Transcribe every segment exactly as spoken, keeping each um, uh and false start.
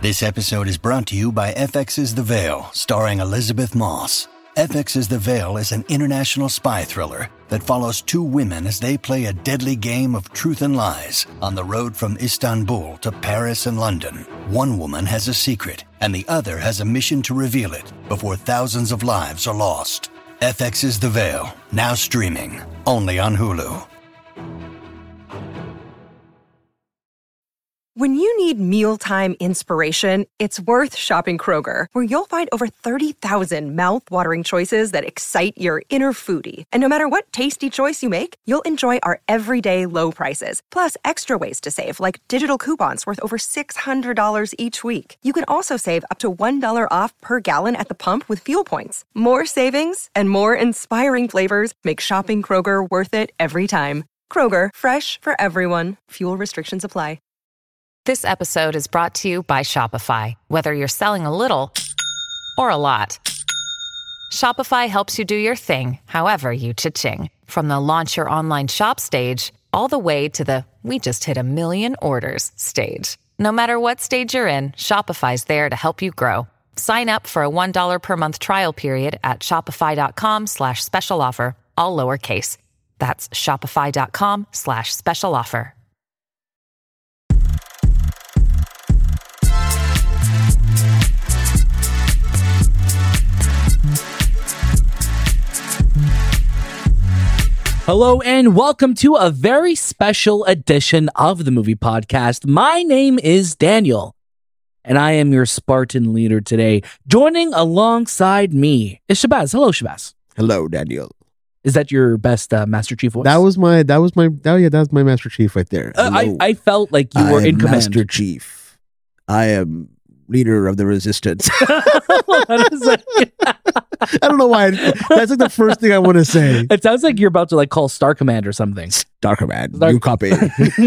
This episode is brought to you by F X's The Veil, starring Elizabeth Moss. F X's The Veil is an international spy thriller that follows two women as they play a deadly game of truth and lies on the road from Istanbul to Paris and London. One woman has a secret, and the other has a mission to reveal it before thousands of lives are lost. F X's The Veil, now streaming, only on Hulu. When you need mealtime inspiration, it's worth shopping Kroger, where you'll find over thirty thousand mouth-watering choices that excite your inner foodie. And no matter what tasty choice you make, you'll enjoy our everyday low prices, plus extra ways to save, like digital coupons worth over six hundred dollars each week. You can also save up to one dollar off per gallon at the pump with fuel points. More savings and more inspiring flavors make shopping Kroger worth it every time. Kroger, fresh for everyone. Fuel restrictions apply. This episode is brought to you by Shopify. Whether you're selling a little or a lot, Shopify helps you do your thing, however you cha-ching. From the launch your online shop stage, all the way to the we just hit a million orders stage. No matter what stage you're in, Shopify's there to help you grow. Sign up for a one dollar per month trial period at shopify.com slash special offer, all lowercase. That's shopify.com slash special offer. Hello and welcome to a very special edition of the Movie Podcast. My name is Daniel, and I am your Spartan leader today. Joining alongside me is Shabazz. Hello, Shabazz. Hello, Daniel. Is that your best uh, Master Chief voice? That was my, that was my, that, yeah, that was my Master Chief right there. Uh, I, I felt like you were I in am command. Master Chief. I am leader of the resistance. I don't know why. That's like the first thing I want to say. It sounds like you're about to like call Star Command or something. Star Command, Star- you copy. Are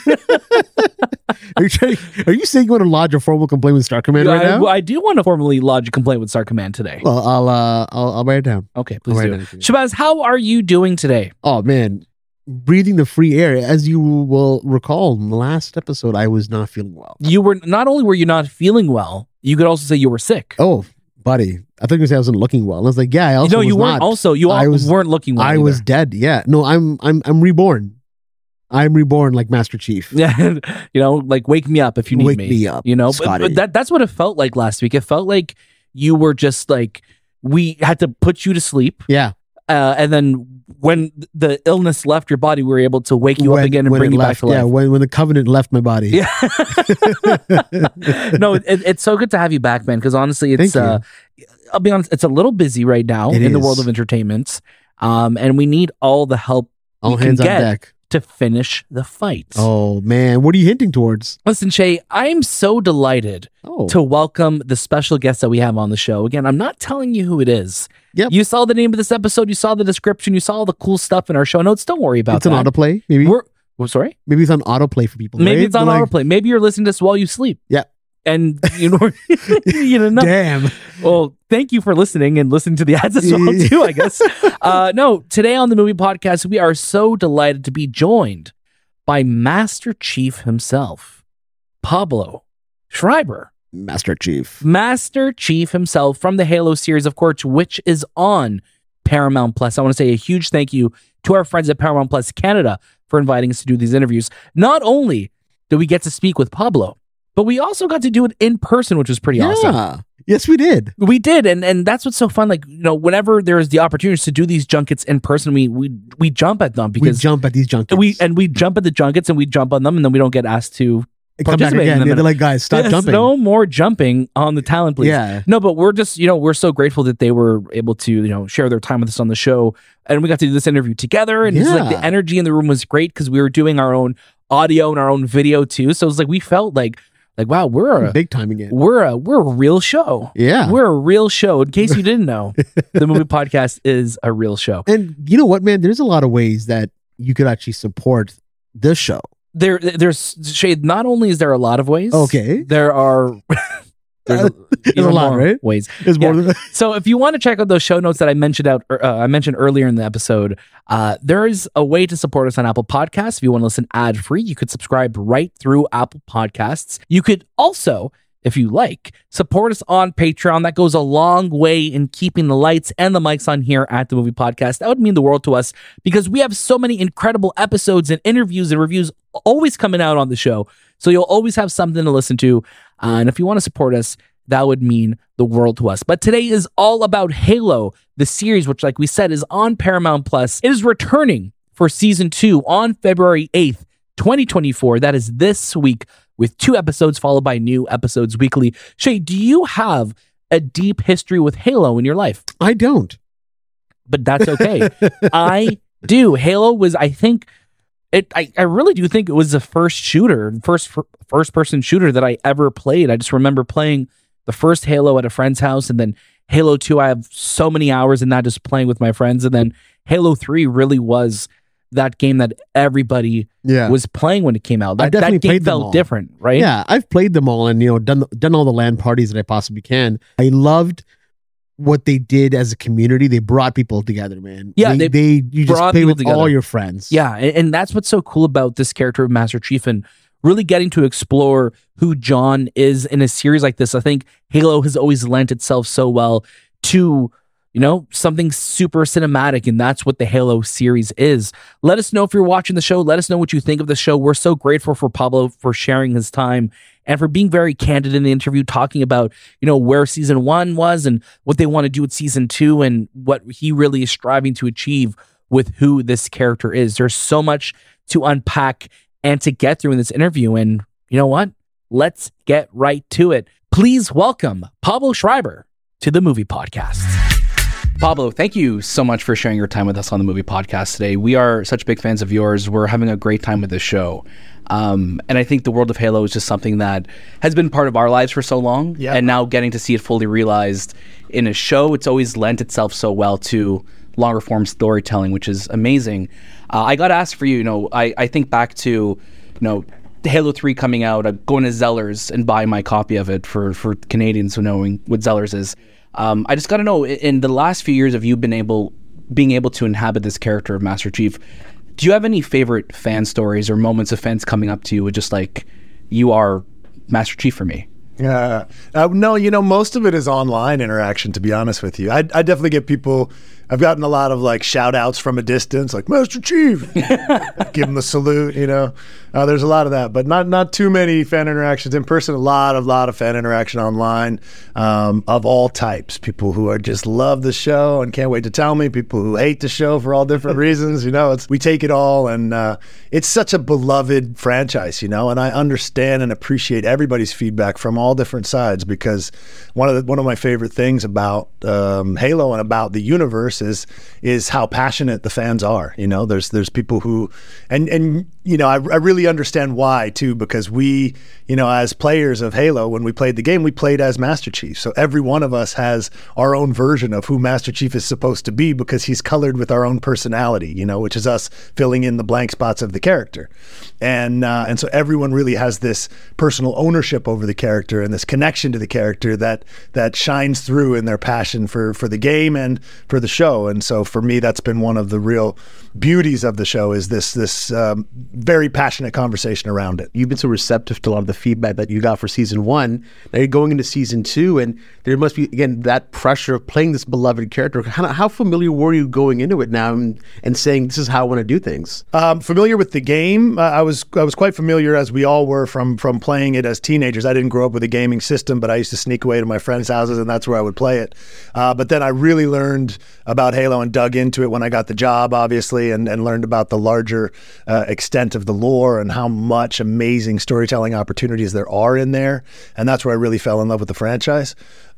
you trying, Are you saying you want to lodge a formal complaint with Star Command right I, now? I do want to formally lodge a complaint with Star Command today. Well, I'll uh, I'll I'll write it down. Okay, please I'll do. write it down. Shabazz, how are you doing today? Oh man, breathing the free air. As you will recall, in the last episode, I was not feeling well. You were not only were you not feeling well, you could also say you were sick. Oh, buddy, I thought you were saying I wasn't looking well. I was like, yeah, I also no, you was weren't. not. Also, you I all was, weren't looking well. I either. was dead. Yeah, no, I'm I'm I'm reborn. I'm reborn like Master Chief. Yeah, you know, like wake me up if you need Wake me. me up, You know, but, Scotty. but that that's what it felt like last week. It felt like you were just like we had to put you to sleep, Yeah. uh, and then when the illness left your body, we were able to wake you when, up again and when bring it you left, back to life. Yeah, when, when the covenant left my body. Yeah. No, it, it's so good to have you back, man. Because honestly, it's Thank you. uh, I'll be honest, it's a little busy right now It in the is. world of entertainment, um, and we need all the help All we can hands on get deck. to finish the fight. Oh man, what are you hinting towards? Listen, Shay, I'm so delighted Oh, to welcome the special guest that we have on the show. Again, I'm not telling you who it is. Yep. You saw the name of this episode, you saw the description, you saw all the cool stuff in our show notes. Don't worry about it's an that. autoplay. Maybe. We're, we're sorry? Maybe it's on autoplay for people. Maybe right? it's on They're like, autoplay. Maybe you're listening to this while you sleep. Yeah. And you know, you know, no. Damn. Well, thank you for listening and listening to the ads as well too, I guess. Uh, no, today on the Movie Podcast, we are so delighted to be joined by Master Chief himself, Pablo Schreiber. Master Chief. Master Chief himself from the Halo series, of course, which is on Paramount Plus. I want to say a huge thank you to our friends at Paramount Plus Canada for inviting us to do these interviews. Not only did we get to speak with Pablo, but we also got to do it in person, which was pretty Yeah. awesome. Yes, we did. We did, and and that's what's so fun. Like, you know, whenever there's the opportunity to do these junkets in person, we we we jump at them We because jump at these junkets. we and we jump at the junkets and we jump on them, and then we don't get asked to come back participate in again. them. Yeah, they're like, guys, stop Yes, jumping. No more jumping on the talent, please. Yeah. No, but we're just, you know, we're so grateful that they were able to, you know, share their time with us on the show. And we got to do this interview together. And it's like the Yeah. energy in the room was great because we were doing our own audio and our own video too. So it's like we felt like, like, wow, we're a, Big timing it. we're a, we're a real show. Yeah. We're a real show. In case you didn't know, the Movie Podcast is a real show. And you know what, man? There's a lot of ways that you could actually support this show. There, there's Shade. Not only is there a lot of ways, Okay. there are there's a, There's a even lot, more right? ways. There's more Yeah. than So if you want to check out those show notes that I mentioned out, uh, I mentioned earlier in the episode, uh, there is a way to support us on Apple Podcasts. If you want to listen ad free, you could subscribe right through Apple Podcasts. You could also if you like. Support us on Patreon. That goes a long way in keeping the lights and the mics on here at the Movie Podcast. That would mean the world to us because we have so many incredible episodes and interviews and reviews always coming out on the show. So you'll always have something to listen to. Uh, and if you want to support us, that would mean the world to us. But today is all about Halo, the series, which, like we said, is on Paramount Plus. It is returning for season two on February eighth, twenty twenty-four. That is this week, with two episodes followed by new episodes weekly. Shay, do you have a deep history with Halo in your life? I don't. But that's okay. I do. Halo was, I think, it. I, I really do think it was the first shooter, first first person shooter that I ever played. I just remember playing the first Halo at a friend's house, and then Halo two, I have so many hours in that just playing with my friends. And then Halo three really was that game that everybody Yeah. was playing when it came out. That, I definitely that game played them all. felt different, right? Yeah, I've played them all and, you know, done done all the LAN parties that I possibly can. I loved what they did as a community. They brought people together, man. Yeah, they, they they you just brought play people with together. all your friends. Yeah, and, and that's what's so cool about this character of Master Chief and really getting to explore who John is in a series like this. I think Halo has always lent itself so well to, you know, something super cinematic, and that's what the Halo series is. Let us know if you're watching the show. Let us know what you think of the show. We're so grateful for Pablo for sharing his time and for being very candid in the interview, talking about, you know, where season one was and what they want to do with season two and what he really is striving to achieve with who this character is. There's so much to unpack and to get through in this interview. And you know what? Let's get right to it. Please welcome Pablo Schreiber to the Movie Podcast. Pablo, thank you so much for sharing your time with us on the Movie Podcast today. We are such big fans of yours. We're having a great time with this show. Um, and I think the world of Halo is just something that has been part of our lives for so long. Yeah. And now getting to see it fully realized in a show, it's always lent itself so well to longer form storytelling, which is amazing. Uh, I got to ask for you, you know, I, I think back to, you know, Halo three coming out, uh, going to Zellers and buying my copy of it for, for Canadians who knowing what Zellers is. Um, I just got to know, in the last few years of you been able, being able to inhabit this character of Master Chief, do you have any favorite fan stories or moments of fans coming up to you with just like, you are Master Chief for me? Yeah. Uh, no, you know, most of it is online interaction, to be honest with you. I, I definitely get people, I've gotten a lot of like shout outs from a distance, like Master Chief, give them the salute, you know. Uh, there's a lot of that, but not not too many fan interactions in person. A lot of lot of fan interaction online, um, of all types. People who are just love the show and can't wait to tell me. People who hate the show for all different reasons. You know, it's we take it all, and uh, it's such a beloved franchise. You know, and I understand and appreciate everybody's feedback from all different sides, because one of the, one of my favorite things about um, Halo and about the universe is is how passionate the fans are. You know, there's there's people who, and and you know, I, I really understand why too, because we, you know, as players of Halo, when we played the game, we played as Master Chief. So every one of us has our own version of who Master Chief is supposed to be, because he's colored with our own personality, you know, which is us filling in the blank spots of the character. And uh, and so everyone really has this personal ownership over the character and this connection to the character that that shines through in their passion for for the game and for the show. And so for me, that's been one of the real beauties of the show, is this this um, very passionate conversation around it. You've been so receptive to a lot of the feedback that you got for season one. Now you're going into season two, and there must be, again, that pressure of playing this beloved character. How, how familiar were you going into it now and, and saying, this is how I want to do things? Um, familiar with the game. Uh, I was I was quite familiar, as we all were, from from playing it as teenagers. I didn't grow up with a gaming system, but I used to sneak away to my friends' houses, and that's where I would play it. Uh, but then I really learned about Halo and dug into it when I got the job, obviously, and, and learned about the larger uh, extent of the lore and how much amazing storytelling opportunities there are in there. And that's where I really fell in love with the franchise.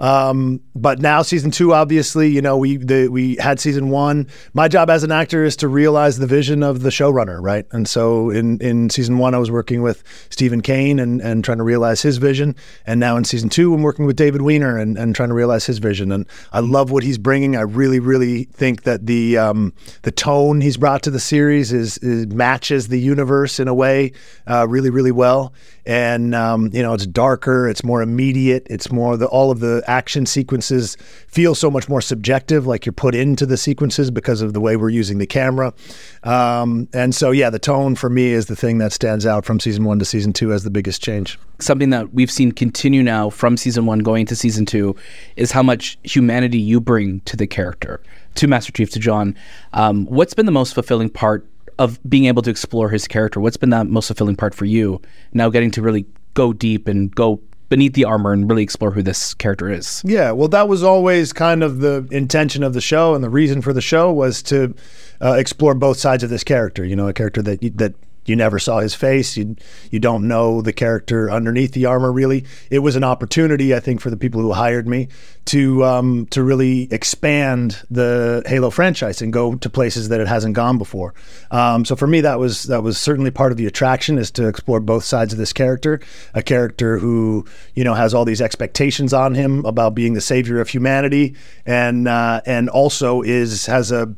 Um, but now season two, obviously, you know, we the, we had season one. My job as an actor is to realize the vision of the showrunner, right? And so in, in season one, I was working with Stephen Kane and, and trying to realize his vision. And now in season two, I'm working with David Weiner and, and trying to realize his vision. And I love what he's bringing. I really, really really think that the um, the tone he's brought to the series is, is matches the universe in a way uh, really, really well. And um, you know, it's darker, it's more immediate, it's more the all of the action sequences feel so much more subjective, like you're put into the sequences because of the way we're using the camera. Um, and so, yeah, the tone for me is the thing that stands out from season one to season two as the biggest change. Something that we've seen continue now from season one going to season two is how much humanity you bring to the character, to Master Chief, to John. Um, what's been the most fulfilling part of being able to explore his character? What's been that most fulfilling part for you, now getting to really go deep and go beneath the armor and really explore who this character is? Yeah, well, that was always kind of the intention of the show, and the reason for the show was to uh, explore both sides of this character. You know, a character that you, that you never saw his face. You you don't know the character underneath the armor, really. It was an opportunity, I think, for the people who hired me to um, to really expand the Halo franchise and go to places that it hasn't gone before. Um, so for me, that was that was certainly part of the attraction, is to explore both sides of this character. A character who, you know, has all these expectations on him about being the savior of humanity, and uh, and also is has a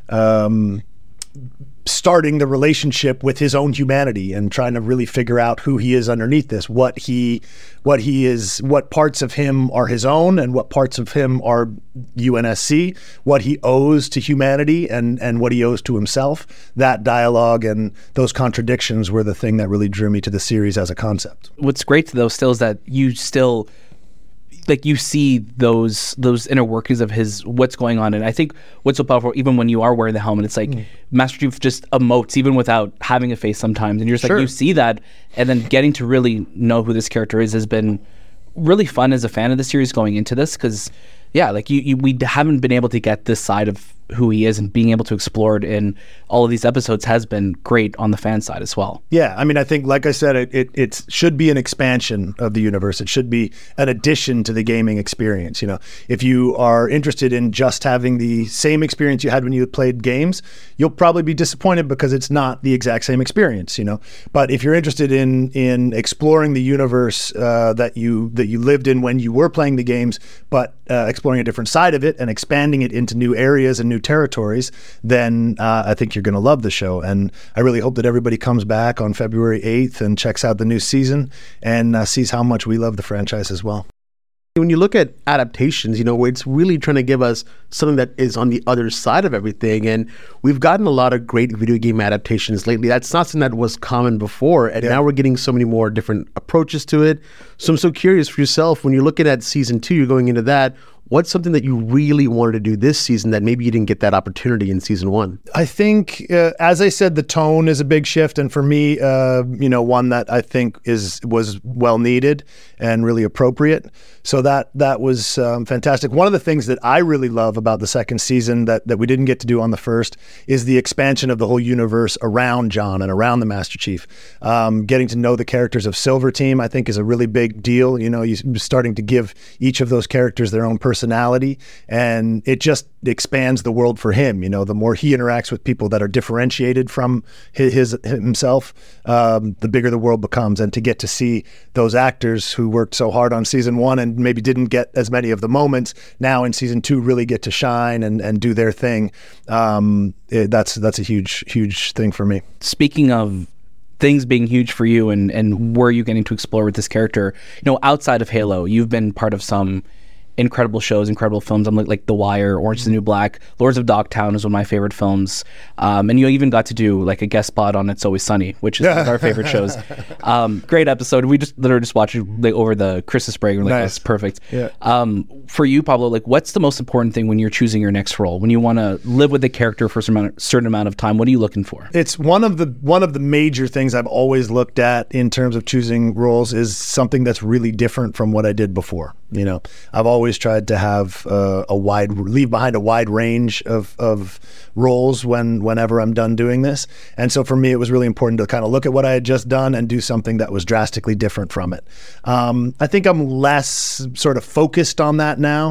um, starting the relationship with his own humanity and trying to really figure out who he is underneath this, what he what he is, what parts of him are his own and what parts of him are U N S C, what he owes to humanity and and what he owes to himself. That dialogue and those contradictions were the thing that really drew me to the series as a concept. What's great though still is that you still, like, you see those those inner workings of his, what's going on. And I think what's so powerful, even when you are wearing the helmet, it's like mm. Master Chief just emotes even without having a face sometimes, and you're just sure. like, you see that, and then getting to really know who this character is has been really fun as a fan of the series going into this, because yeah, like you, you we haven't been able to get this side of who he is, and being able to explore it in all of these episodes has been great on the fan side as well. Yeah, I mean, I think, like I said, it, it it should be an expansion of the universe. It should be an addition to the gaming experience. You know, if you are interested in just having the same experience you had when you played games, you'll probably be disappointed because it's not the exact same experience. You know, but if you're interested in in exploring the universe uh, that you that you lived in when you were playing the games, but uh, exploring a different side of it and expanding it into new areas and new territories, then uh, I think you're going to love the show. And I really hope that everybody comes back on February eighth and checks out the new season and uh, sees how much we love the franchise as well. When you look at adaptations, you know, it's really trying to give us something that is on the other side of everything. And we've gotten a lot of great video game adaptations lately. That's not something that was common before. And yeah. now we're getting so many more different approaches to it. So I'm so curious for yourself, when you're looking at season two, you're going into that, what's something that you really wanted to do this season that maybe you didn't get that opportunity in season one? I think, uh, as I said, the tone is a big shift, and for me, uh, you know, one that I think is was well needed and really appropriate. So that that was um, fantastic. One of the things that I really love about the second season that that we didn't get to do on the first is the expansion of the whole universe around John and around the Master Chief. Um, getting to know the characters of Silver Team, I think, is a really big deal. You know, you're starting to give each of those characters their own personality. personality, and it just expands the world for him. You know, the more he interacts with people that are differentiated from his, his himself, um, the bigger the world becomes. And to get to see those actors who worked so hard on season one and maybe didn't get as many of the moments, now in season two really get to shine and, and do their thing. Um, it, that's that's a huge, huge thing for me. Speaking of things being huge for you, and, and where you getting to explore with this character, you know, outside of Halo, you've been part of some incredible shows, incredible films. I'm like, like The Wire, Orange is the New Black, Lords of Dogtown is one of my favorite films. Um, and you even got to do like a guest spot on It's Always Sunny, which is one of our favorite shows. Um, great episode. We just literally just watched it like over the Christmas break. We're like, nice. That's perfect. Yeah. Um, for you, Pablo, like, what's the most important thing when you're choosing your next role? When you want to live with the character for a certain amount, certain amount of time, what are you looking for? It's one of the one of the major things I've always looked at in terms of choosing roles is something that's really different from what I did before. You know, I've always tried to have uh, a wide, leave behind a wide range of, of roles when whenever I'm done doing this. And so for me, it was really important to kind of look at what I had just done and do something that was drastically different from it. Um, I think I'm less sort of focused on that now.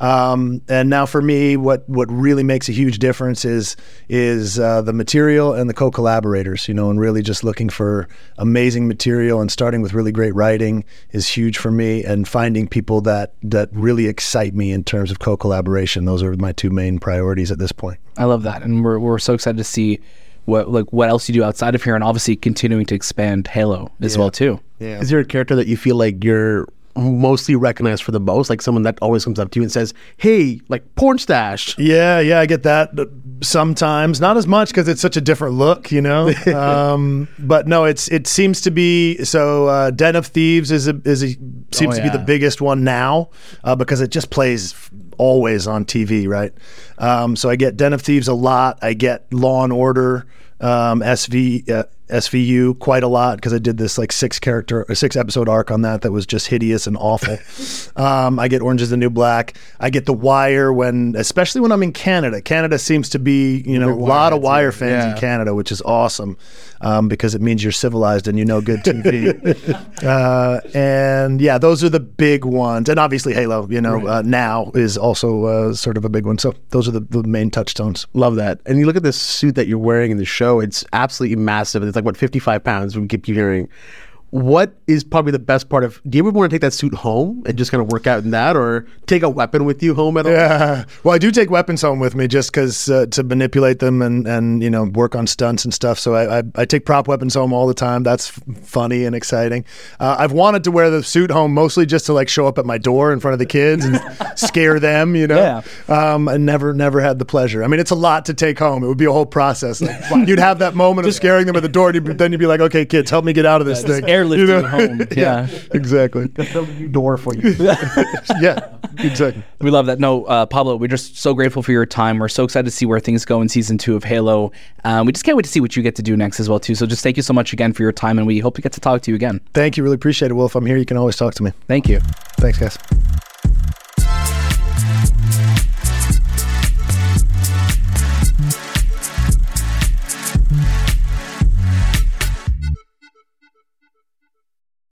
Um, and now for me, what, what really makes a huge difference is, is uh, the material and the co-collaborators, you know, and really just looking for amazing material and starting with really great writing is huge for me, and finding people that, that really really excite me in terms of co-collaboration. Those are my two main priorities at this point. I love that, and we're we're so excited to see what like what else you do outside of here, and obviously continuing to expand Halo as Yeah. well too. Yeah. Is there a character that you feel like you're mostly recognized for the most? Like someone that always comes up to you and says, hey, like porn stash. Yeah, yeah, I get that sometimes. Not as much because it's such a different look, you know. um, but no, it's it seems to be so. Uh, Den of Thieves is a is a seems Oh, to be yeah. the biggest one now uh, because it just plays always on T V, right? Um, so I get Den of Thieves a lot. I get Law and Order, um, S V. Uh, S V U quite a lot because I did this like six character or six episode arc on that that was just hideous and awful. um, I get Orange is the New Black. I get The Wire when, especially when I'm in Canada. Canada seems to be, you know, a lot of Wire fans Yeah. in Canada, which is awesome um, because it means you're civilized and you know good T V. uh, and yeah, those are the big ones. And obviously Halo, you know, uh, now is also uh, sort of a big one. So those are the, the main touchstones. Love that. And you look at this suit that you're wearing in the show, it's absolutely massive. It's like, what, fifty-five pounds, we keep hearing. What is probably the best part of, do you ever want to take that suit home and just kind of work out in that, or take a weapon with you home at all? Yeah. Well, I do take weapons home with me just because uh, to manipulate them and, and, you know, work on stunts and stuff. So I, I, I take prop weapons home all the time. That's f- funny and exciting. Uh, I've wanted to wear the suit home mostly just to like show up at my door in front of the kids and scare them, you know? Yeah. Um, I never, never had the pleasure. I mean, it's a lot to take home. It would be a whole process. Like, you'd have that moment of scaring them at the door. And you'd, then you'd be like, okay, kids, help me get out of this thing. Airlift You know? you home. Yeah. Exactly. Build a new door for you. Yeah, exactly. We love that. No, uh, Pablo, we're just so grateful for your time. We're so excited to see where things go in season two of Halo. Um, we just can't wait to see what you get to do next as well, too. So just thank you so much again for your time, and we hope to get to talk to you again. Thank you. Really appreciate it. Well, if I'm here, you can always talk to me. Thank you. Thanks, guys.